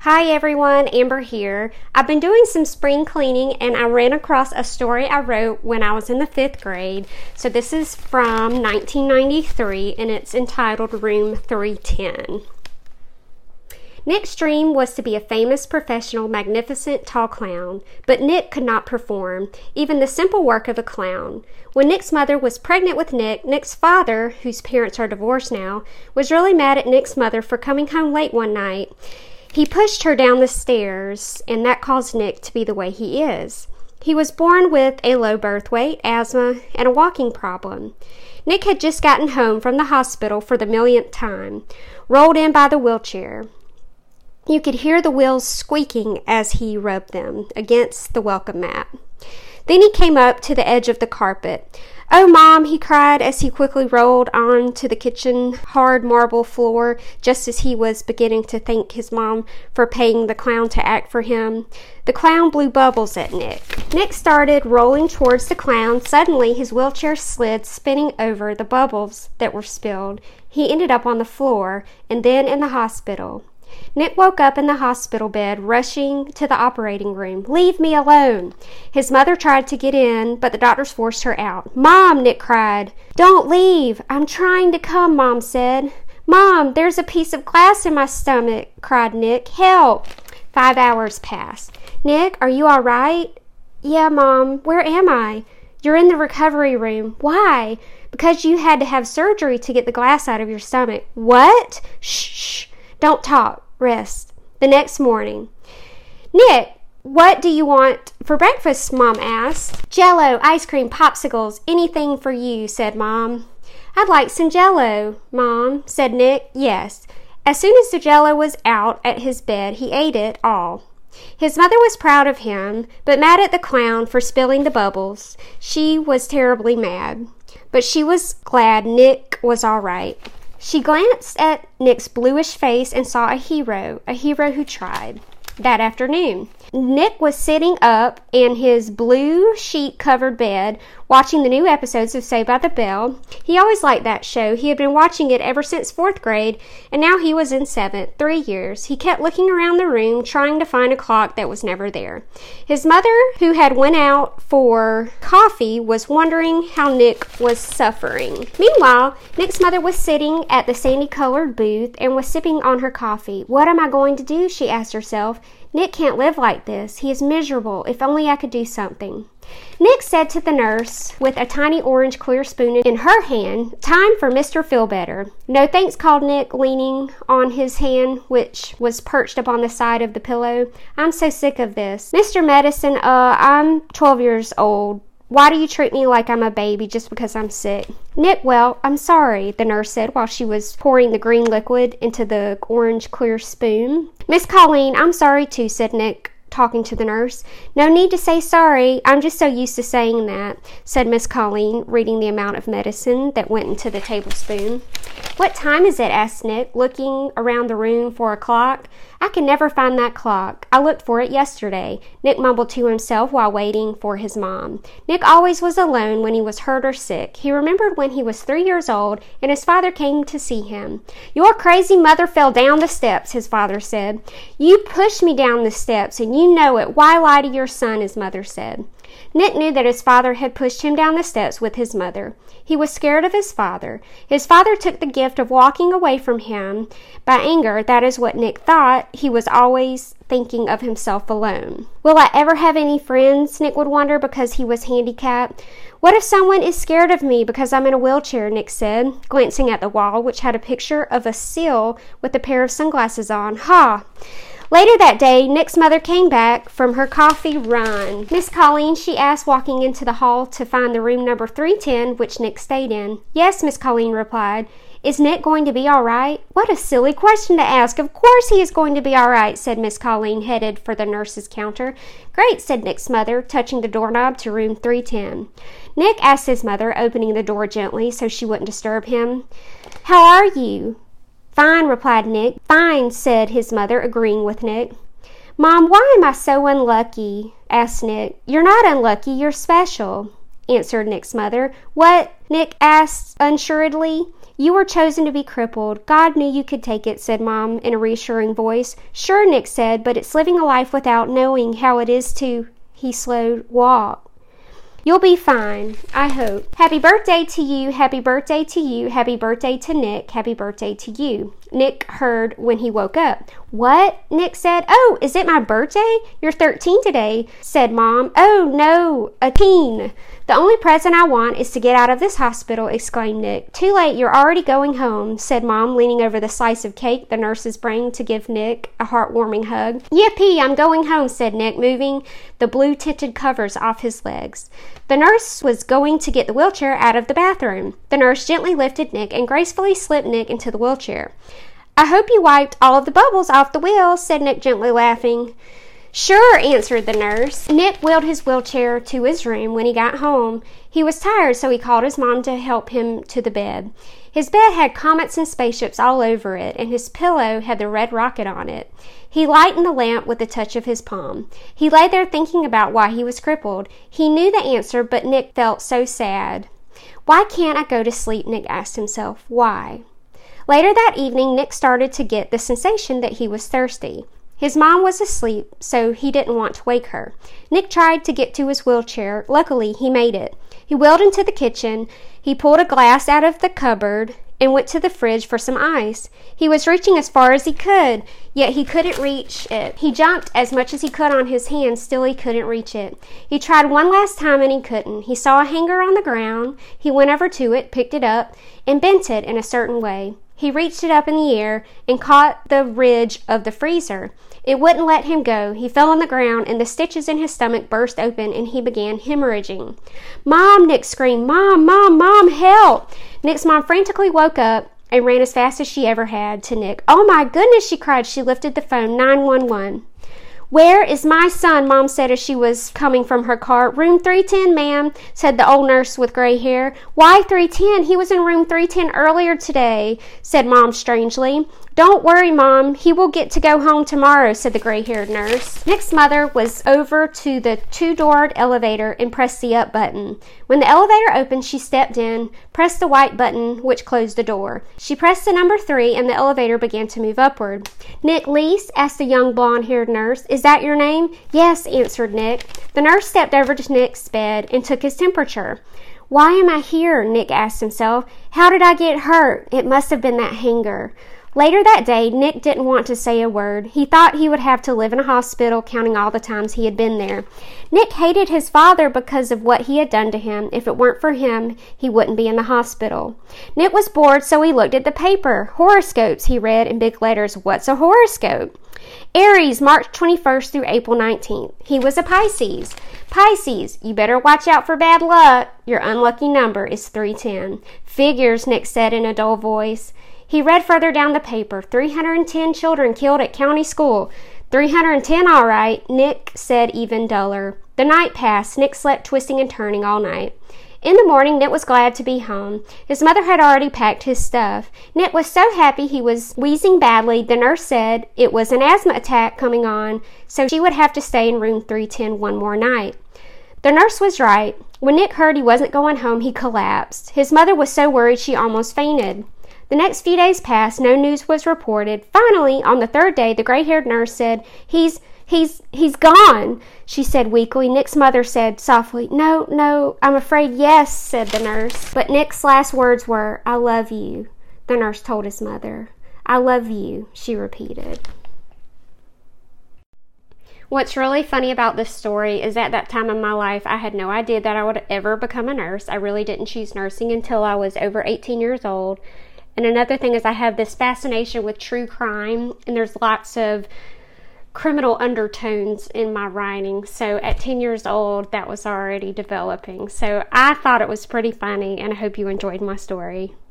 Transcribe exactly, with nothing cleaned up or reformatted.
Hi everyone, Amber here. I've been doing some spring cleaning and I ran across a story I wrote when I was in the fifth grade. So this is from nineteen ninety-three and it's entitled Room three ten. Nick's dream was to be a famous, professional, magnificent, tall clown, but Nick could not perform, even the simple work of a clown. When Nick's mother was pregnant with Nick, Nick's father, whose parents are divorced now, was really mad at Nick's mother for coming home late one night. He pushed her down the stairs, and that caused Nick to be the way he is. He was born with a low birth weight, asthma, and a walking problem. Nick had just gotten home from the hospital for the millionth time, rolled in by the wheelchair. You could hear the wheels squeaking as he rubbed them against the welcome mat. Then he came up to the edge of the carpet. "Oh, Mom," he cried as he quickly rolled onto the kitchen hard marble floor just as he was beginning to thank his mom for paying the clown to act for him. The clown blew bubbles at Nick. Nick started rolling towards the clown. Suddenly, his wheelchair slid, spinning over the bubbles that were spilled. He ended up on the floor and then in the hospital. Nick woke up in the hospital bed, rushing to the operating room. "Leave me alone." His mother tried to get in, but the doctors forced her out. "Mom," Nick cried. "Don't leave. I'm trying to come," Mom said. "Mom, there's a piece of glass in my stomach," cried Nick. "Help." Five hours passed. "Nick, are you all right?" "Yeah, Mom. Where am I?" "You're in the recovery room." "Why?" "Because you had to have surgery to get the glass out of your stomach." "What?" "Shh, shh. Don't talk. Rest." The next morning. "Nick, what do you want for breakfast?" Mom asked. "Jell-O, ice cream, popsicles, anything for you," said Mom. "I'd like some Jell-O, Mom," said Nick. "Yes." As soon as the Jell-O was out at his bed, he ate it all. His mother was proud of him, but mad at the clown for spilling the bubbles. She was terribly mad, but she was glad Nick was all right. She glanced at Nick's bluish face and saw a hero, a hero who tried. That afternoon, Nick was sitting up in his blue sheet-covered bed, watching the new episodes of Saved by the Bell. He always liked that show. He had been watching it ever since fourth grade, and now he was in seventh, three years. He kept looking around the room, trying to find a clock that was never there. His mother, who had went out for coffee, was wondering how Nick was suffering. Meanwhile, Nick's mother was sitting at the sandy-colored booth and was sipping on her coffee. "What am I going to do?" she asked herself. "Nick can't live like this. He is miserable. If only I could do something." Nick said to the nurse, with a tiny orange clear spoon in her hand, "Time for Mister Feelbetter." "No thanks," called Nick, leaning on his hand, which was perched upon the side of the pillow. "I'm so sick of this. Mister Medicine, uh, I'm twelve years old. Why do you treat me like I'm a baby just because I'm sick?" "Nick, well, I'm sorry," the nurse said while she was pouring the green liquid into the orange clear spoon. "Miss Colleen, I'm sorry too," said Nick, talking to the nurse. "No need to say sorry. I'm just so used to saying that," said Miss Colleen, reading the amount of medicine that went into the tablespoon. "What time is it?" asked Nick, looking around the room for a clock. "I can never find that clock. I looked for it yesterday," Nick mumbled to himself while waiting for his mom. Nick always was alone when he was hurt or sick. He remembered when he was three years old and his father came to see him. "Your crazy mother fell down the steps," his father said. "You pushed me down the steps and you know it. Why lie to your son?" his mother said. Nick knew that his father had pushed him down the steps with his mother. He was scared of his father. His father took the gift of walking away from him by anger. That is what Nick thought. He was always thinking of himself alone. "Will I ever have any friends?" Nick would wonder because he was handicapped. "What if someone is scared of me because I'm in a wheelchair?" Nick said, glancing at the wall, which had a picture of a seal with a pair of sunglasses on. Ha! Later that day, Nick's mother came back from her coffee run. "Miss Colleen," she asked, walking into the hall to find the room number three ten, which Nick stayed in. "Yes," Miss Colleen replied. "Is Nick going to be all right?" "What a silly question to ask. Of course he is going to be all right," said Miss Colleen, headed for the nurse's counter. "Great," said Nick's mother, touching the doorknob to room three ten. Nick asked his mother, opening the door gently so she wouldn't disturb him. "How are you?" "Fine," replied Nick. "Fine," said his mother, agreeing with Nick. "Mom, why am I so unlucky?" asked Nick. "You're not unlucky. You're special," answered Nick's mother. "What?" Nick asked unsuredly. You were chosen to be crippled. God knew you could take it, said Mom in a reassuring voice. Sure, Nick said, but it's living a life without knowing how it is to, he slowed, walk. You'll be fine, I hope. Happy birthday to you, happy birthday to you, happy birthday to Nick, happy birthday to you. Nick heard when he woke up. What? Nick said. Oh, is it my birthday? You're thirteen today, said Mom. Oh, no, a teen. The only present I want is to get out of this hospital, exclaimed Nick. Too late, you're already going home, said Mom, leaning over the slice of cake the nurses bring to give Nick a heartwarming hug. Yippee, I'm going home, said Nick, moving the blue-tinted covers off his legs. The nurse was going to get the wheelchair out of the bathroom. The nurse gently lifted Nick and gracefully slipped Nick into the wheelchair. I hope you wiped all of the bubbles off the wheel, said Nick, gently laughing. Sure, answered the nurse. Nick wheeled his wheelchair to his room when he got home. He was tired, so he called his mom to help him to the bed. His bed had comets and spaceships all over it, and his pillow had the red rocket on it. He lightened the lamp with a touch of his palm. He lay there thinking about why he was crippled. He knew the answer, but Nick felt so sad. Why can't I go to sleep? Nick asked himself. Why? Later that evening, Nick started to get the sensation that he was thirsty. His mom was asleep, so he didn't want to wake her. Nick tried to get to his wheelchair. Luckily, he made it. He wheeled into the kitchen. He pulled a glass out of the cupboard and went to the fridge for some ice. He was reaching as far as he could, yet he couldn't reach it. He jumped as much as he could on his hands, still he couldn't reach it. He tried one last time and he couldn't. He saw a hanger on the ground. He went over to it, picked it up, and bent it in a certain way. He reached it up in the air and caught the ridge of the freezer. It wouldn't let him go. He fell on the ground, and the stitches in his stomach burst open, and he began hemorrhaging. Mom, Nick screamed. Mom, Mom, Mom, help! Nick's mom frantically woke up and ran as fast as she ever had to Nick. Oh, my goodness, she cried. She lifted the phone. nine one one. Where is my son? Mom said as she was coming from her car. Room three ten, ma'am, said the old nurse with gray hair. Why three ten? He was in room three ten earlier today, said Mom strangely. Don't worry, Mom. He will get to go home tomorrow, said the gray-haired nurse. Nick's mother was over to the two-doored elevator and pressed the up button. When the elevator opened, she stepped in, pressed the white button, which closed the door. She pressed the number three, and the elevator began to move upward. Nick Lease, asked the young blonde-haired nurse. Is that your name? Yes, answered Nick. The nurse stepped over to Nick's bed and took his temperature. Why am I here? Nick asked himself. How did I get hurt? It must have been that hanger. Later that day, Nick didn't want to say a word. He thought he would have to live in a hospital, counting all the times he had been there. Nick hated his father because of what he had done to him. If it weren't for him, he wouldn't be in the hospital. Nick was bored, so he looked at the paper. Horoscopes, he read in big letters. What's a horoscope? Aries, March twenty-first through April nineteenth. He was a Pisces. Pisces, you better watch out for bad luck. Your unlucky number is three ten. Figures, Nick said in a dull voice. He read further down the paper. three hundred ten children killed at county school. three hundred ten, all right, Nick said even duller. The night passed. Nick slept twisting and turning all night. In the morning, Nick was glad to be home. His mother had already packed his stuff. Nick was so happy he was wheezing badly. The nurse said it was an asthma attack coming on, so she would have to stay in room three ten one more night. The nurse was right. When Nick heard he wasn't going home, he collapsed. His mother was so worried she almost fainted. The next few days passed. No news was reported. Finally, on the third day, the gray-haired nurse said, He's, he's, he's gone, she said weakly. Nick's mother said softly, No, no, I'm afraid yes, said the nurse. But Nick's last words were, I love you, the nurse told his mother. I love you, she repeated. What's really funny about this story is at that time in my life, I had no idea that I would ever become a nurse. I really didn't choose nursing until I was over eighteen years old. And another thing is I have this fascination with true crime, and there's lots of criminal undertones in my writing. So at ten years old, that was already developing. So I thought it was pretty funny, and I hope you enjoyed my story.